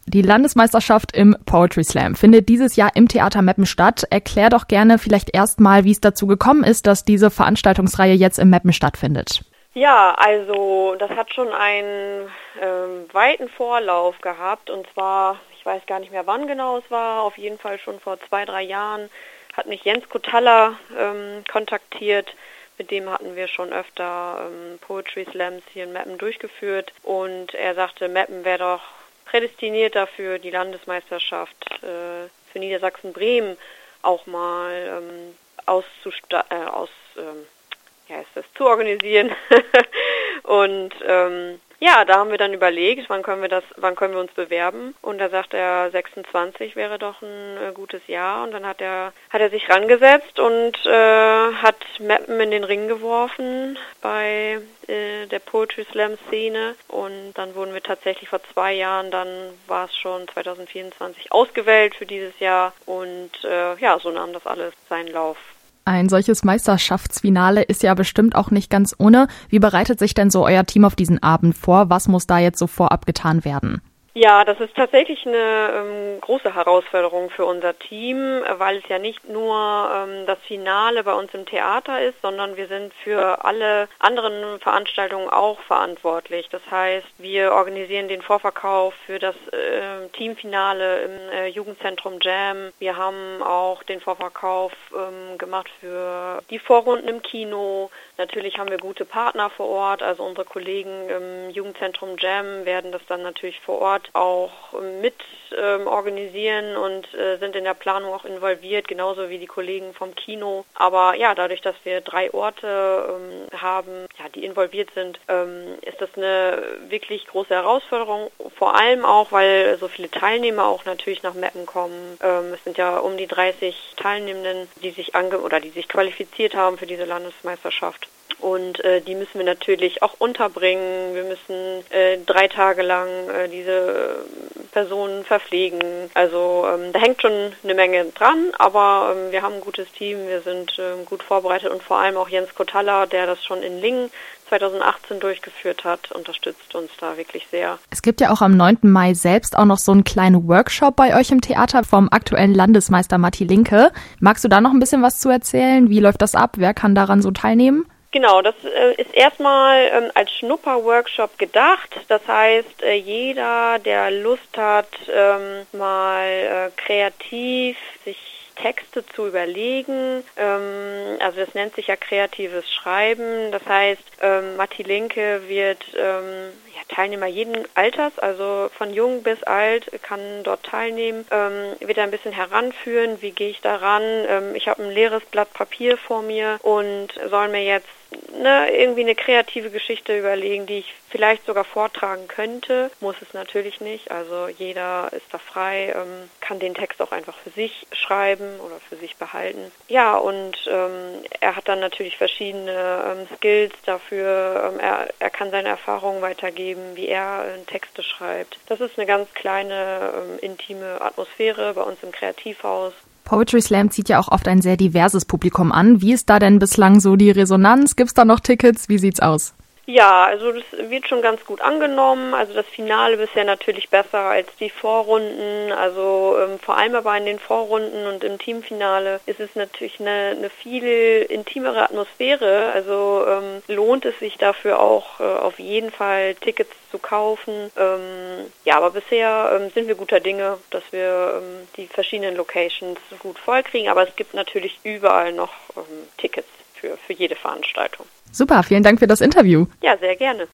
Die Landesmeisterschaft im Poetry Slam findet dieses Jahr im Theater Meppen statt. Erklär doch gerne vielleicht erstmal, wie es dazu gekommen ist, dass diese Veranstaltungsreihe jetzt im Meppen stattfindet. Ja, also das hat schon einen weiten Vorlauf gehabt, und zwar, ich weiß gar nicht mehr, wann genau es war, auf jeden Fall schon vor 2-3 Jahren hat mich Jens Kotalla kontaktiert. Mit dem hatten wir schon öfter Poetry Slams hier in Meppen durchgeführt, und er sagte, Meppen wäre doch prädestiniert dafür, die Landesmeisterschaft für Niedersachsen-Bremen auch mal zu organisieren. Und ja, da haben wir dann überlegt, wann können wir uns bewerben, und da sagt er, 26 wäre doch ein gutes Jahr, und dann hat er sich rangesetzt und hat Meppen in den Ring geworfen bei der Poetry Slam Szene, und dann wurden wir tatsächlich vor 2 Jahren, dann war es schon 2024, ausgewählt für dieses Jahr, und ja, so nahm das alles seinen Lauf. Ein solches Meisterschaftsfinale ist ja bestimmt auch nicht ganz ohne. Wie bereitet sich denn so euer Team auf diesen Abend vor? Was muss da jetzt so vorab getan werden? Ja, das ist tatsächlich eine große Herausforderung für unser Team, weil es ja nicht nur das Finale bei uns im Theater ist, sondern wir sind für alle anderen Veranstaltungen auch verantwortlich. Das heißt, wir organisieren den Vorverkauf für das Teamfinale im Jugendzentrum Jam. Wir haben auch den Vorverkauf gemacht für die Vorrunden im Kino. Natürlich haben wir gute Partner vor Ort, also unsere Kollegen im Jugendzentrum Jam werden das dann natürlich vor Ort auch mit organisieren und sind in der Planung auch involviert, genauso wie die Kollegen vom Kino. Aber ja, dadurch, dass wir 3 Orte haben, ja, die involviert sind, ist das eine wirklich große Herausforderung. Vor allem auch, weil so viele Teilnehmer auch natürlich nach Meppen kommen. Es sind ja um die 30 Teilnehmenden, die sich qualifiziert haben für diese Landesmeisterschaft. Und die müssen wir natürlich auch unterbringen. Wir müssen 3 Tage lang diese Personen verpflegen. Also da hängt schon eine Menge dran, aber wir haben ein gutes Team, wir sind gut vorbereitet, und vor allem auch Jens Kotalla, der das schon in Lingen 2018 durchgeführt hat, unterstützt uns da wirklich sehr. Es gibt ja auch am 9. Mai selbst auch noch so einen kleinen Workshop bei euch im Theater vom aktuellen Landesmeister Matti Linke. Magst du da noch ein bisschen was zu erzählen? Wie läuft das ab? Wer kann daran so teilnehmen? Genau, das ist erstmal als Schnupper-Workshop gedacht. Das heißt, jeder, der Lust hat, mal kreativ sich Texte zu überlegen, also das nennt sich ja kreatives Schreiben. Das heißt, Matti Linke wird Teilnehmer jeden Alters, also von jung bis alt, kann dort teilnehmen, wird ein bisschen heranführen, wie gehe ich daran. Ich habe ein leeres Blatt Papier vor mir und soll mir jetzt irgendwie eine kreative Geschichte überlegen, die ich vielleicht sogar vortragen könnte. Muss es natürlich nicht. Also jeder ist da frei, kann den Text auch einfach für sich schreiben oder für sich behalten. Ja, und er hat dann natürlich verschiedene Skills dafür. Er kann seine Erfahrungen weitergeben, wie er Texte schreibt. Das ist eine ganz kleine, intime Atmosphäre bei uns im Kreativhaus. Poetry Slam zieht ja auch oft ein sehr diverses Publikum an. Wie ist da denn bislang so die Resonanz? Gibt's da noch Tickets? Wie sieht's aus? Ja, also das wird schon ganz gut angenommen. Also das Finale bisher natürlich besser als die Vorrunden. Also vor allem aber in den Vorrunden und im Teamfinale ist es natürlich eine viel intimere Atmosphäre. Also lohnt es sich dafür auch auf jeden Fall Tickets zu kaufen. Ja, aber bisher sind wir guter Dinge, dass wir die verschiedenen Locations gut vollkriegen. Aber es gibt natürlich überall noch Tickets für jede Veranstaltung. Super, vielen Dank für das Interview. Ja, sehr gerne.